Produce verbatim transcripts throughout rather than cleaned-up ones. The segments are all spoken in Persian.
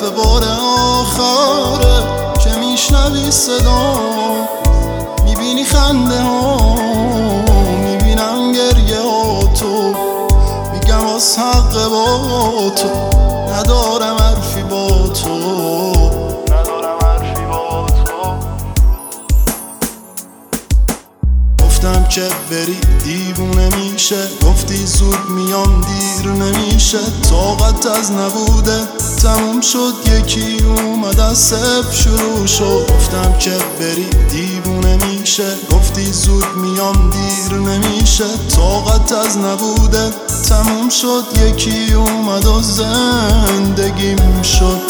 دفعه بار آخره که میشنوی صدا، میبینی خنده ها، میبینم گریه ها، تو میگم از حق با تو ندارم حرفی با تو، ندارم حرفی با تو. گفتم که بری دیوونه میشه، گفتی زود میام دیر نمیشه، طاقت از نبوده تموم شد، یکی اومد از صفر شروع شد. گفتم که بری دیوونه میشه، گفتی زود میام دیر نمیشه، طاقت از نبوده تموم شد، یکی اومد و زندگیم شد،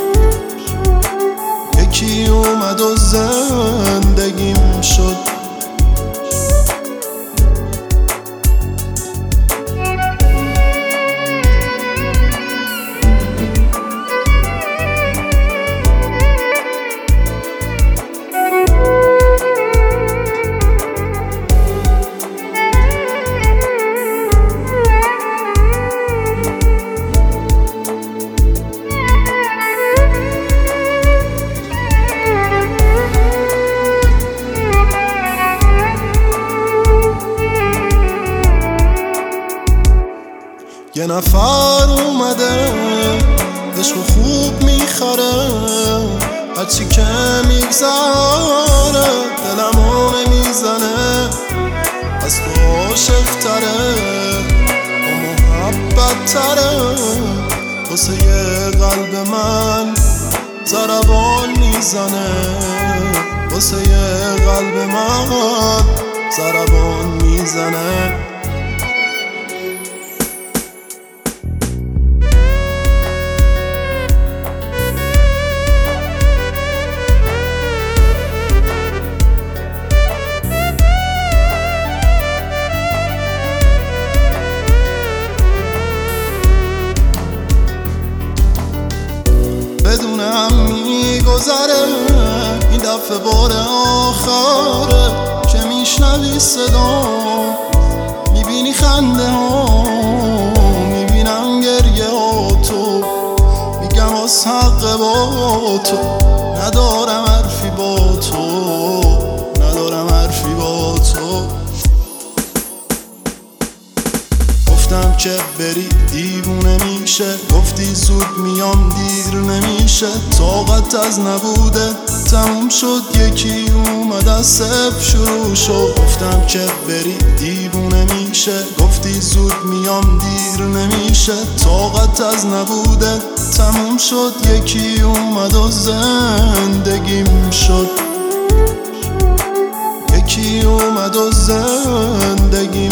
یکی اومد و زندگیم شد. یه نفر اومده عشق خوب میخره، هرچی که میگذره دلمو نمیزنه، از تو عاشق تره و محبت تره، واسه یه قلب من ضربان میزنه، واسه یه قلب من ضربان میزنه. بدونم میگذره این دفعه بار آخره که میشنوی صدا، میبینی خنده ها، میبینم گریه ها، تو میگم از حق با تو ندارم حرفی با تو، ندارم حرفی با تو. گفتم که بری دیوونه میشه، گفتی زود میام دیر نمیشه، طاقت از نبوده تموم شد، یکی اومد از صفر شروع شد. گفتم که بری دیوونه میشه، گفتی زود میام دیر نمیشه، طاقت از نبوده تموم شد، یکی اومد و زندگیم شد، یکی اومد و زندگیم